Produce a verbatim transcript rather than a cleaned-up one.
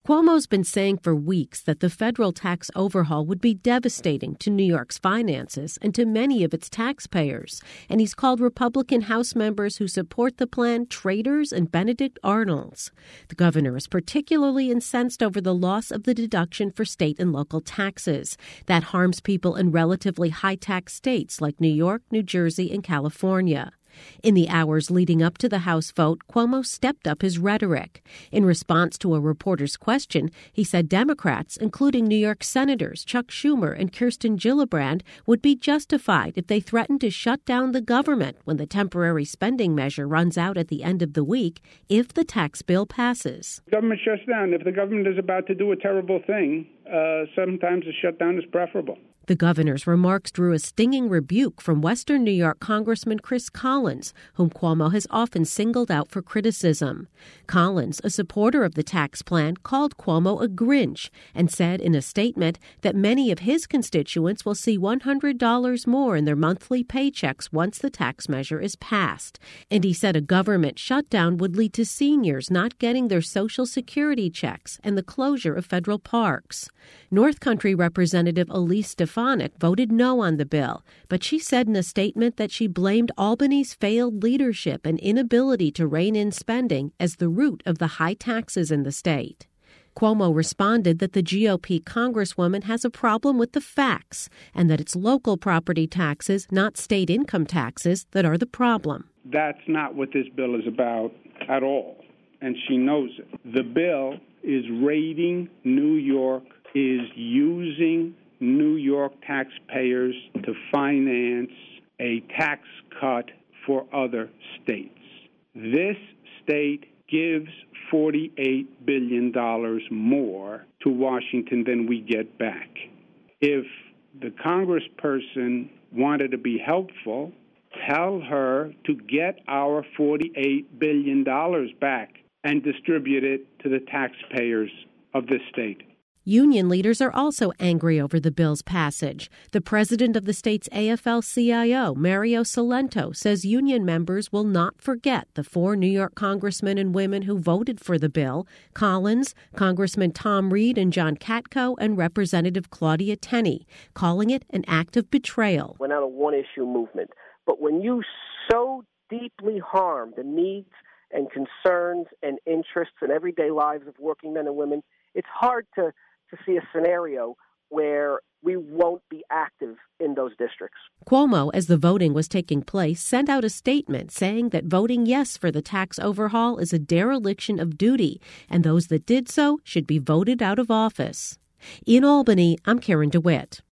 Cuomo's been saying for weeks that the federal tax overhaul would be devastating to New York's finances and to many of its taxpayers. And he's called Republican House members who support the plan traitors and Benedict Arnolds. The governor is particularly incensed over the loss of the deduction for state and local taxes. That harms people in relatively high-tax states like New York, New Jersey, and California. In the hours leading up to the House vote, Cuomo stepped up his rhetoric. In response to a reporter's question, he said Democrats, including New York Senators Chuck Schumer and Kirsten Gillibrand, would be justified if they threatened to shut down the government when the temporary spending measure runs out at the end of the week if the tax bill passes. Government shuts down. If the government is about to do a terrible thing, uh, sometimes a shutdown is preferable. The governor's remarks drew a stinging rebuke from Western New York Congressman Chris Collins, whom Cuomo has often singled out for criticism. Collins, a supporter of the tax plan, called Cuomo a Grinch and said in a statement that many of his constituents will see one hundred dollars more in their monthly paychecks once the tax measure is passed. And he said a government shutdown would lead to seniors not getting their Social Security checks and the closure of federal parks. North Country Representative Elise Stefanik voted no on the bill, but she said in a statement that she blamed Albany's failed leadership and inability to rein in spending as the root of the high taxes in the state. Cuomo responded that the G O P congresswoman has a problem with the facts and that it's local property taxes, not state income taxes, that are the problem. That's not what this bill is about at all, and she knows it. The bill is raiding New York, is using New York taxpayers to finance a tax cut for other states. This state gives forty-eight billion dollars more to Washington than we get back. If the congressperson wanted to be helpful, tell her to get our forty-eight billion dollars back and distribute it to the taxpayers of this state. Union leaders are also angry over the bill's passage. The president of the state's A F L C I O, Mario Cilento, says union members will not forget the four New York congressmen and women who voted for the bill: Collins, Congressman Tom Reed and John Katko, and Representative Claudia Tenney, calling it an act of betrayal. We're not a one-issue movement, but when you so deeply harm the needs and concerns and interests and everyday lives of working men and women, it's hard to to see a scenario where we won't be active in those districts. Cuomo, as the voting was taking place, sent out a statement saying that voting yes for the tax overhaul is a dereliction of duty, and those that did so should be voted out of office. In Albany, I'm Karen DeWitt.